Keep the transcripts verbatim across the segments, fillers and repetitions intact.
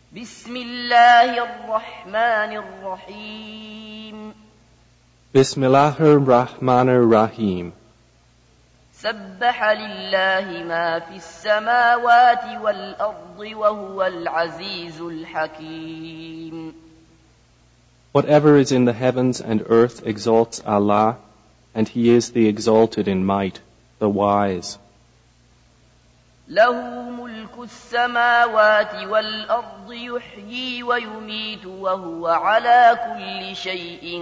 بسم الله الرحمن الرحيم بسم الله الرحمن الرحيم سبح لله ما في السماوات والأرض وهو العزيز الحكيم. Whatever is in the heavens and earth exalts Allah, and He is the exalted in might, the wise. له ملك السماوات والأرض يحيي ويميت وهو على كل شيء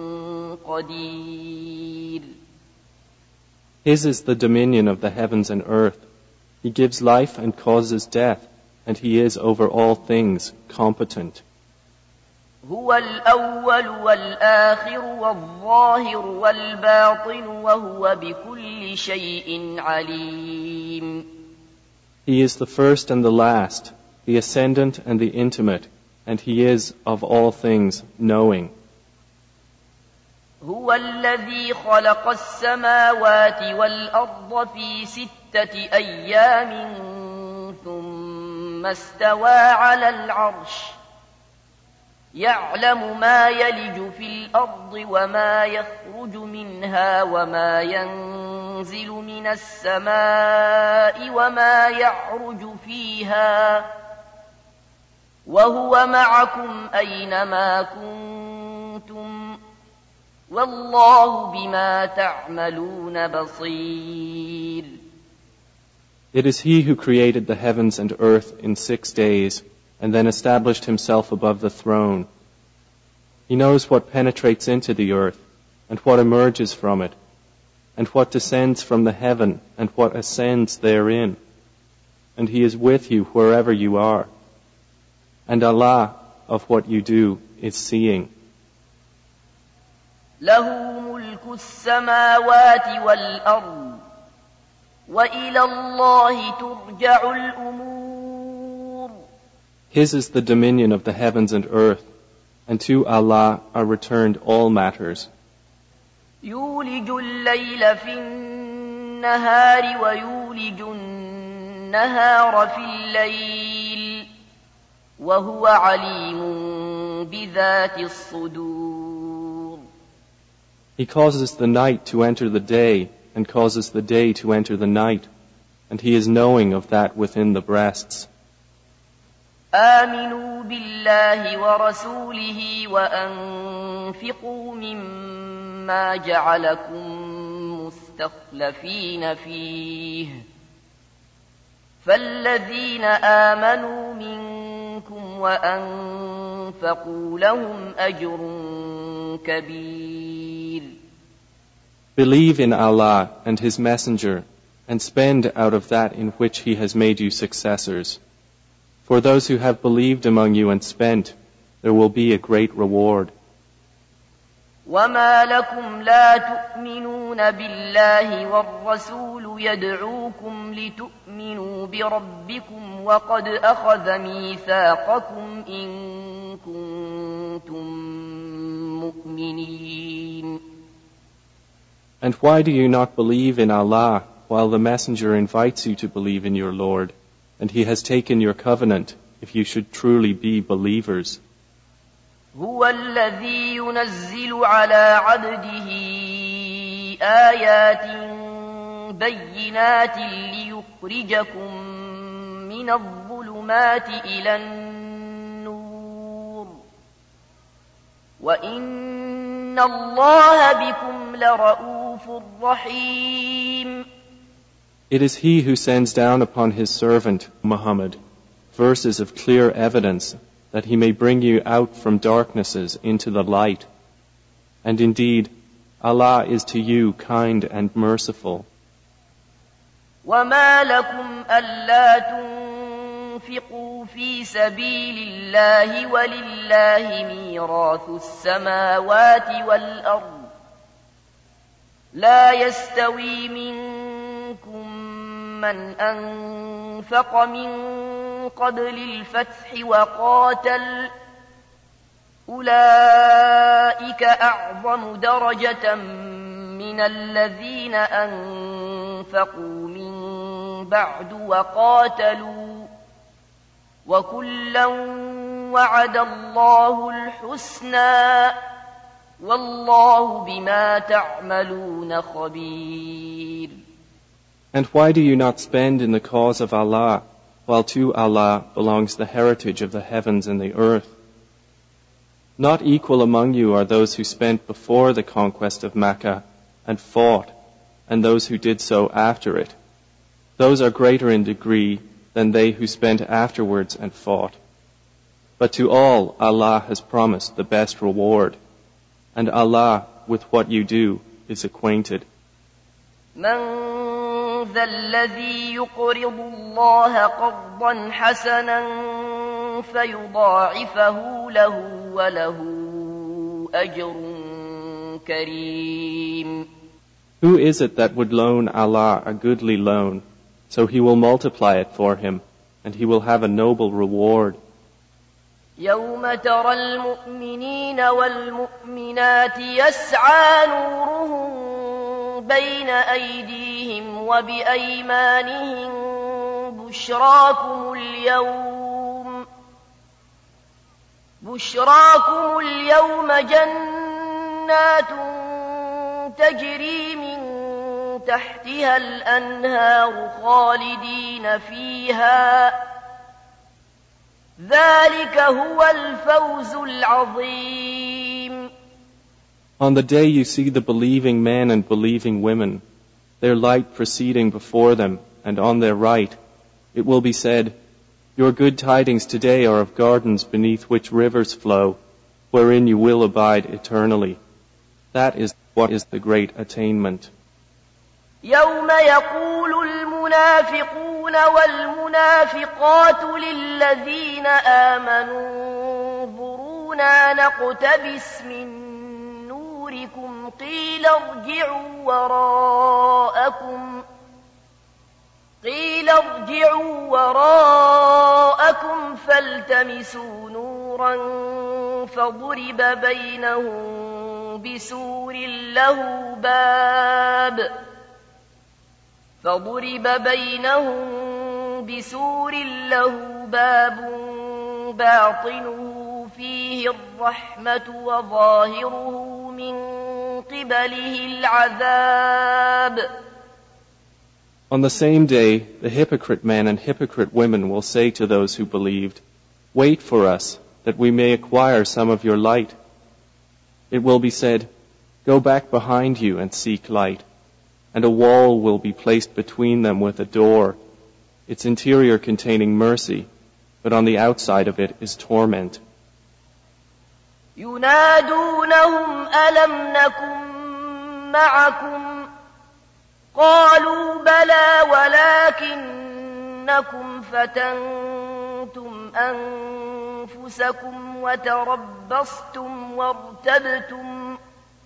قدير. His is the dominion of the heavens and earth. He gives life and causes death, and He is over all things competent. هو الأول والآخر والظاهر والباطن وهو بكل شيء عليم. He is the first and the last, the ascendant and the intimate, and He is of all things knowing. هو الذي خلق السماوات والأرض في ستة أيام ثم استوى على العرش يعلم ما يلج في الأرض وما يخرج منها وما ينزل من السماء وما يعرج فيها وهو معكم أينما كنتم والله بما تعملون بصير. It is He who created the heavens and earth in six days, and then established Himself above the throne. He knows what penetrates into the earth, and what emerges from it, and what descends from the heaven, and what ascends therein. And He is with you wherever you are. And Allah, of what you do, is seeing. له ملك السماوات والأرض وإلى الله ترجع الأمور. His is the dominion of the heavens and earth, and to Allah are returned all matters. يولج الليل في النهار ويولج النهار في الليل وهو عليم بذات الصدور. He causes the night to enter the day, and causes the day to enter the night, and He is knowing of that within the breasts. آمنوا بالله ورسوله وأنفقوا مما جعلكم مستخلفين فيه فالذين آمنوا منكم وأنفقوا لهم أجر كبير. Believe in Allah and His Messenger, and spend out of that in which He has made you successors. For those who have believed among you and spent, there will be a great reward. وما لكم لا تؤمنون بالله والرسول يدعوكم لتؤمنوا بربكم وقد أخذ ميثاقكم إن كنتم مؤمنين. And why do you not believe in Allah while the Messenger invites you to believe in your Lord, and He has taken your covenant if you should truly be believers? هو الذي ينزل على عبده آيات بينات ليخرجكم من الظلمات إلى النور وإن الله بكم لرؤوف رحيم. It is He who sends down upon His servant, Muhammad, verses of clear evidence that He may bring you out from darknesses into the light. And indeed, Allah is to you kind and merciful. وما لكم ألا تنفقوا في سبيل الله ولله ميراث السماوات والأرض لا يستوي منكم من أنفق من قبل الفتح وقاتل أولئك أعظم درجة من الذين أنفقوا من بعد وقاتلوا وكلا وعد الله الحسنى والله بما تعملون خبير. And why do you not spend in the cause of Allah, while to Allah belongs the heritage of the heavens and the earth? Not equal among you are those who spent before the conquest of Makkah and fought, and those who did so after it. Those are greater in degree than they who spent afterwards and fought. But to all Allah has promised the best reward, and Allah with what you do is acquainted. من ذا الذي يقرض الله قرضا حسنا فيضاعفه له وله أجر كريم. Who is it that would loan Allah a goodly loan, so He will multiply it for him, and he will have a noble reward? يوم ترى المؤمنين والمؤمنات يسعى نورهم بين أيديهم وبأيمانهم بشراكم اليوم بشراكم اليوم جنات تجري من تحتها الأنهار خالدين فيها ذلك هو الفوز العظيم. On the day you see the believing men and believing women, their light proceeding before them and on their right, it will be said, your good tidings today are of gardens beneath which rivers flow, wherein you will abide eternally. That is what is the great attainment. يوم يقول المنافقون والمنافقات للذين آمنوا انظرونا نقتبس من نوركم قيل ارجعوا وراءكم قيل ارجعوا وراءكم فالتمسوا نورا فضرب بينهم بسور له باب فضرب بينهم بسور له باب باطنه فيه الرحمة وظاهره من قبله العذاب. On the same day, the hypocrite men and hypocrite women will say to those who believed, wait for us, that we may acquire some of your light. It will be said, go back behind you and seek light. And a wall will be placed between them with a door, its interior containing mercy, but on the outside of it is torment. ينادونهم ألم نكن معكم قالوا بلى ولكنكم فتنتم أنفسكم وتربصتم وارتبتم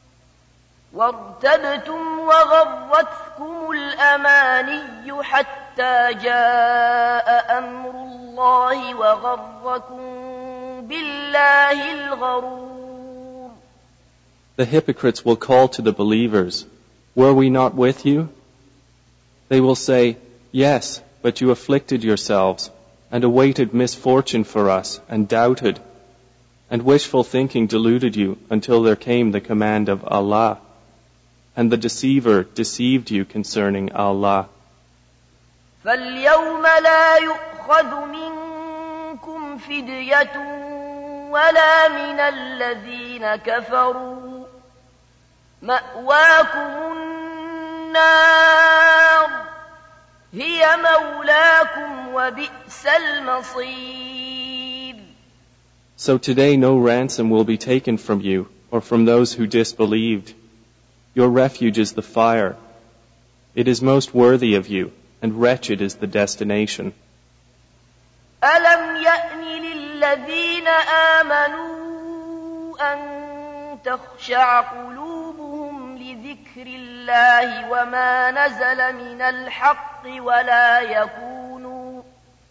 وارتبتم وغرتكم الأماني حتى جاء أمر الله وغركم بالله الغرور. The hypocrites will call to the believers, were we not with you? They will say, yes, but you afflicted yourselves and awaited misfortune for us and doubted, and wishful thinking deluded you until there came the command of Allah. And the deceiver deceived you concerning Allah. فَالْيَوْمَ لَا يُؤْخَذُ مِنْكُمْ فِدْيَةٌ وَلَا مِنَ الَّذِينَ كَفَرُوا مَأْوَاكُمُ النَّارُ هِيَ مَوْلَاكُمْ وَبِئْسَ الْمَصِيرُ. So today no ransom will be taken from you or from those who disbelieved. Your refuge is the fire. It is most worthy of you, and wretched is the destination. أَلَمْ يَأْنِ لِلَّذِينَ آمَنُوا أَن تَخْشَعَ قُلُوبُهُمْ لِذِكْرِ اللَّهِ وَمَا نَزَلَ مِنَ الْحَقِّ وَلَا يَكُونُوا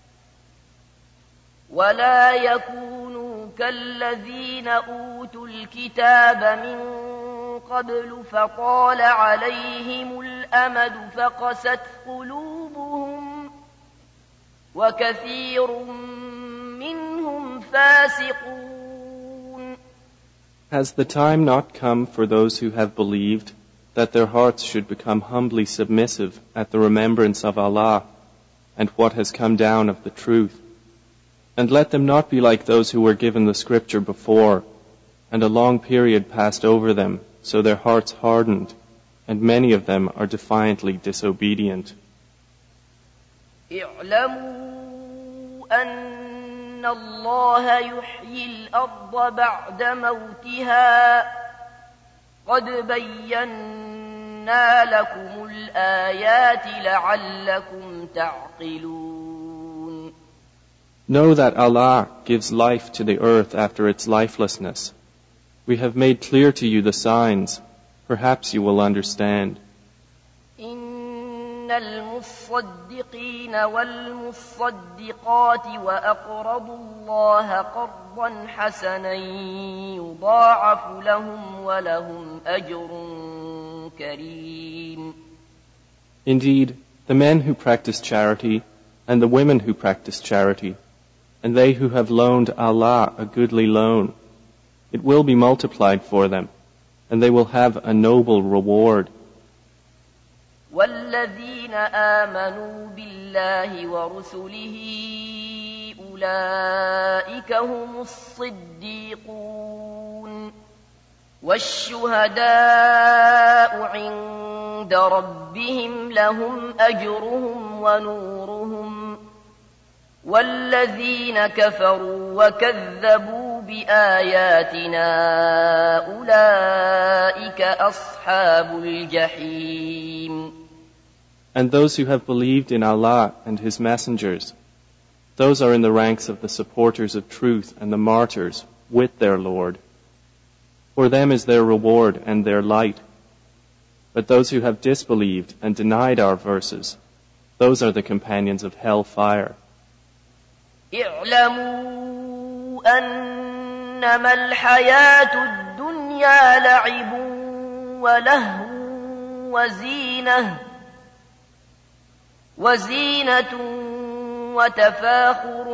وَلَا يَكُونُوا كَالَّذِينَ أُوتُوا الْكِتَابَ مِن قبل فطال عليهم الأمد فقست قلوبهم وكثير منهم فاسقون. Has the time not come for those who have believed that their hearts should become humbly submissive at the remembrance of Allah and what has come down of the truth? And let them not be like those who were given the scripture before, and a long period passed over them, so their hearts hardened, and many of them are defiantly disobedient. اعلموا أن الله يحيي الأرض بعد موتها قد بينا لكم الآيات لعلكم تعقلون. Know that Allah gives life to the earth after its lifelessness. We have made clear to you the signs. Perhaps you will understand. إن المصدقين والمصدقات وأقرضوا الله قرضا حسنا يضاعف لهم ولهم أجر كريم. Indeed, the men who practice charity and the women who practice charity, and they who have loaned Allah a goodly loan, it will be multiplied for them, and they will have a noble reward. والذين آمنوا بالله ورسله أولئك هم الصديقون والشهداء عند ربهم لهم أجرهم ونورهم والذين كفروا وكذبوا بآياتنا أولئك أصحاب الجحيم. And those who have believed in Allah and His messengers, those are in the ranks of the supporters of truth and the martyrs with their Lord. For them is their reward and their light. But those who have disbelieved and denied our verses, those are the companions of hell fire. اعلموا أنما الحياة الدنيا لعب ولهو وزينة وزينة وتفاخر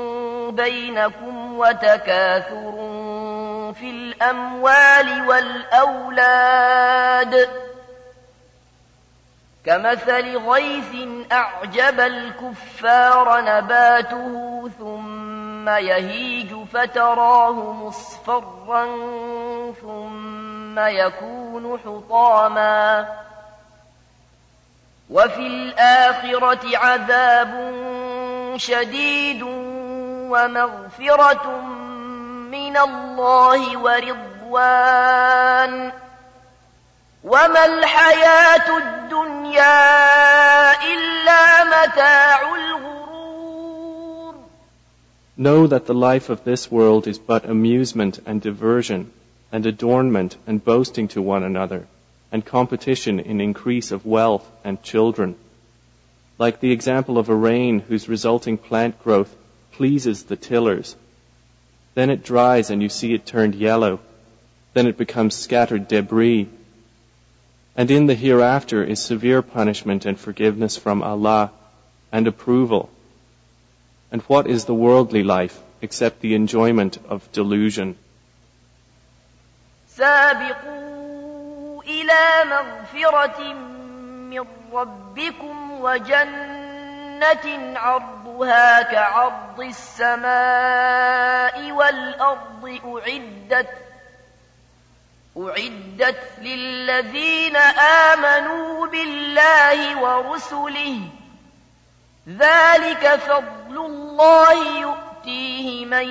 بينكم وتكاثر في الأموال والأولاد كمثل غيث أعجب الكفار نباته ثم يهيج فتراه مصفرا ثم يكون حطاما وفي الآخرة عذاب شديد ومغفرة من الله ورضوان وما الحياة الدنيا إلا متاع الغرور. Know that the life of this world is but amusement and diversion and adornment and boasting to one another and competition in increase of wealth and children. Like the example of a rain whose resulting plant growth pleases the tillers. Then it dries and you see it turned yellow. Then it becomes scattered debris. And in the hereafter is severe punishment and forgiveness from Allah and approval. And what is the worldly life except the enjoyment of delusion? سابقوا إلى مغفرة من ربكم وجنة عرضها كعرض السماء والأرض أعدت أعدت للذين آمنوا بالله ورسله ذلك فضل الله يؤتيه من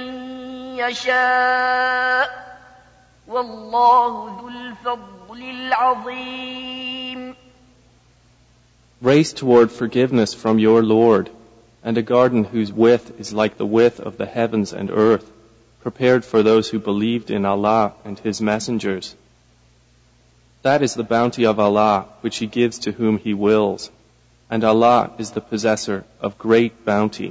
يشاء والله ذو الفضل العظيم. Race toward forgiveness from your Lord, and a garden whose width is like the width of the heavens and earth, prepared for those who believed in Allah and His messengers. That is the bounty of Allah, which He gives to whom He wills, and Allah is the possessor of great bounty.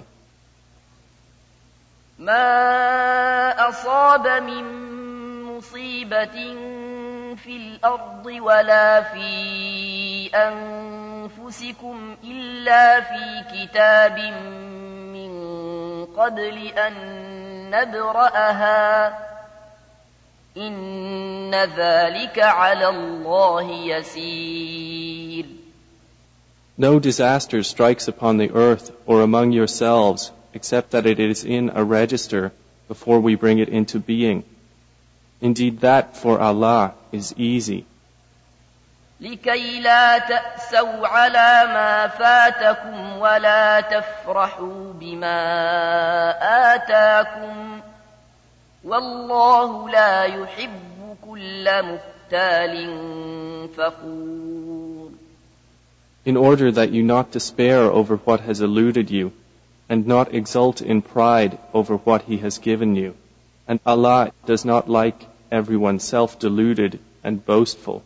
ما أصاب من مصيبة في الأرض ولا في أنفسكم إلا في كتاب من قبل أن نبرأها إن ذلك على الله يسير. No disaster strikes upon the earth or among yourselves except that it is in a register before we bring it into being. Indeed, that for Allah is easy. لكي لا تأسوا على ما فاتكم ولا تفرحوا بما آتاكم والله لا يحب كل مختال فخور. In order that you not despair over what has eluded you, and not exult in pride over what He has given you. And Allah does not like everyone self-deluded and boastful.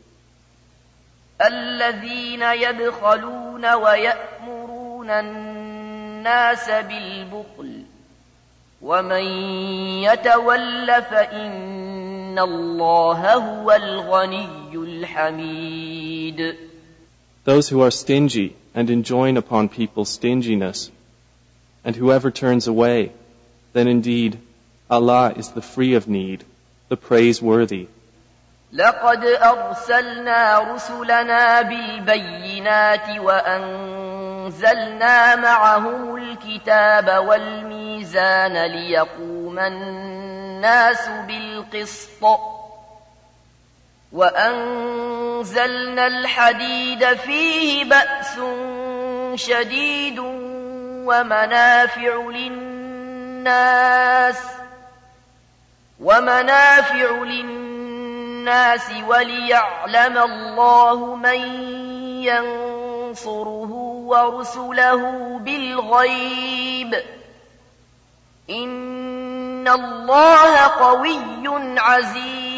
الذين يبخلون ويأمرون الناس بالبخل ومن يتول فإن الله هو الغني الحميد. Those who are stingy and enjoin upon people stinginess, and whoever turns away, then indeed Allah is the free of need, the praiseworthy. لقد أرسلنا رسلنا بالبينات وأنزلنا معهم الكتاب والميزان ليقوم الناس بالقسط وأنزلنا الحديد فيه بأس شديد ومنافع للناس ومنافع للناس وليعلم الله من ينصره ورسله بالغيب إن الله قوي عزيز.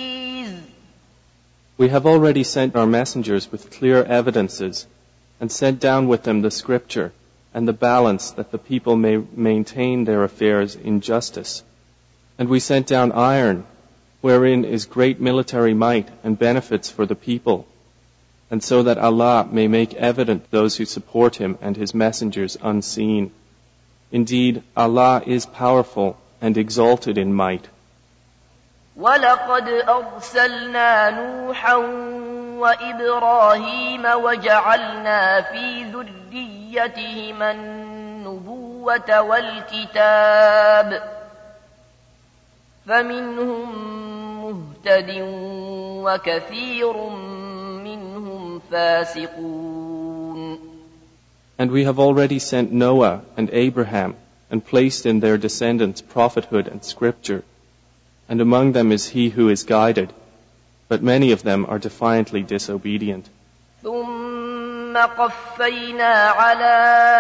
We have already sent our messengers with clear evidences and sent down with them the scripture and the balance that the people may maintain their affairs in justice. And we sent down iron, wherein is great military might and benefits for the people, and so that Allah may make evident those who support Him and His messengers unseen. Indeed, Allah is powerful and exalted in might. وَلَقَدْ أَرْسَلْنَا نُوحًا وَإِبْرَاهِيمَ وَجَعَلْنَا فِي ذُرِّيَّتِهِمَا النُّبُوَّةَ وَالْكِتَابَ فَمِنْهُم مُّهْتَدٍ وَكَثِيرٌ مِّنْهُمْ فَاسِقُونَ. And we have already sent Noah and Abraham and placed in their descendants prophethood and scripture. And among them is he who is guided, but many of them are defiantly disobedient. ثم قفينا على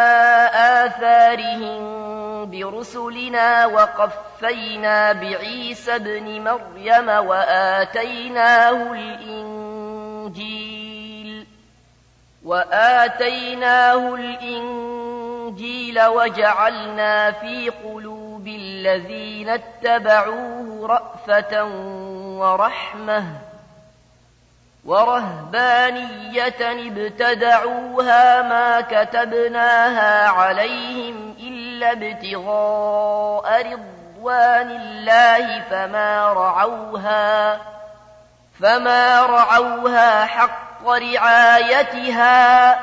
آثارهم برسلنا وقفينا بعيسى ابن مريم وآتيناه الإنجيل وآتيناه الإنجيل وجعلنا في قلوب الذين اتبعوه رأفة ورحمة ورهبانية ابتدعوها ما كتبناها عليهم إلا ابتغاء رضوان الله فما رعوها فما رعوها حق رعايتها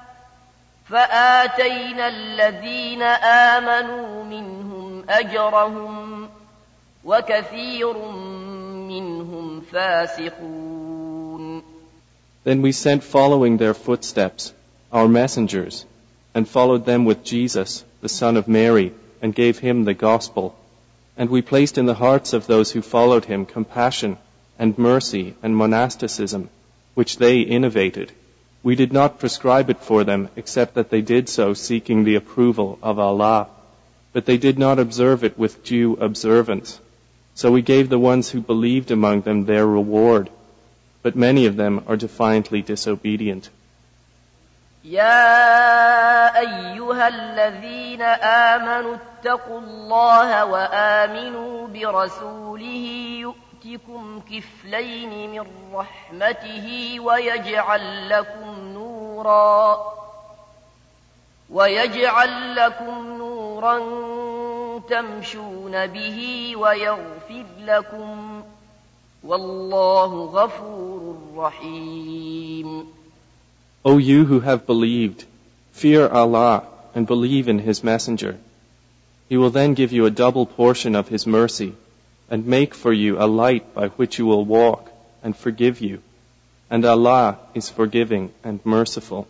فآتينا الذين آمنوا منهم أجرهم وكثير منهم فاسقون. Then we sent following their footsteps our messengers, and followed them with Jesus, the son of Mary, and gave him the gospel. And we placed in the hearts of those who followed him compassion and mercy and monasticism, which they innovated. We did not prescribe it for them except that they did so seeking the approval of Allah, but they did not observe it with due observance. So we gave the ones who believed among them their reward, but many of them are defiantly disobedient. يا أيها الذين آمنوا اتقوا الله وآمنوا برسوله يؤتكم كفلين من رحمته ويجعل لكم نورا ويجعل لكم نورا تمشون به ويغفر لكم والله غفور رحيم. O you who have believed, fear Allah and believe in His Messenger. He will then give you a double portion of His mercy and make for you a light by which you will walk and forgive you. And Allah is forgiving and merciful.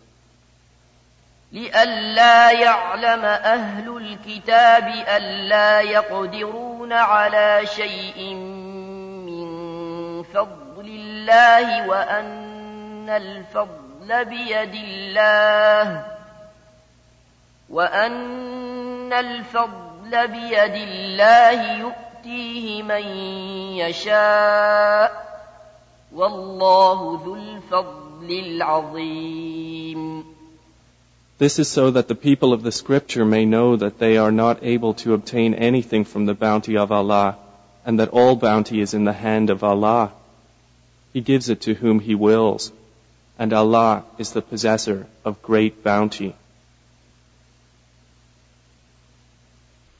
لئلا يعلم أهل الكتاب ألا يقدرون على شيء من فضل الله وأن الفضل بيد الله وأن الفضل بيد الله يؤتيه من يشاء والله ذو الفضل العظيم. This is so that the people of the scripture may know that they are not able to obtain anything from the bounty of Allah, and that all bounty is in the hand of Allah. He gives it to whom He wills, and Allah is the possessor of great bounty.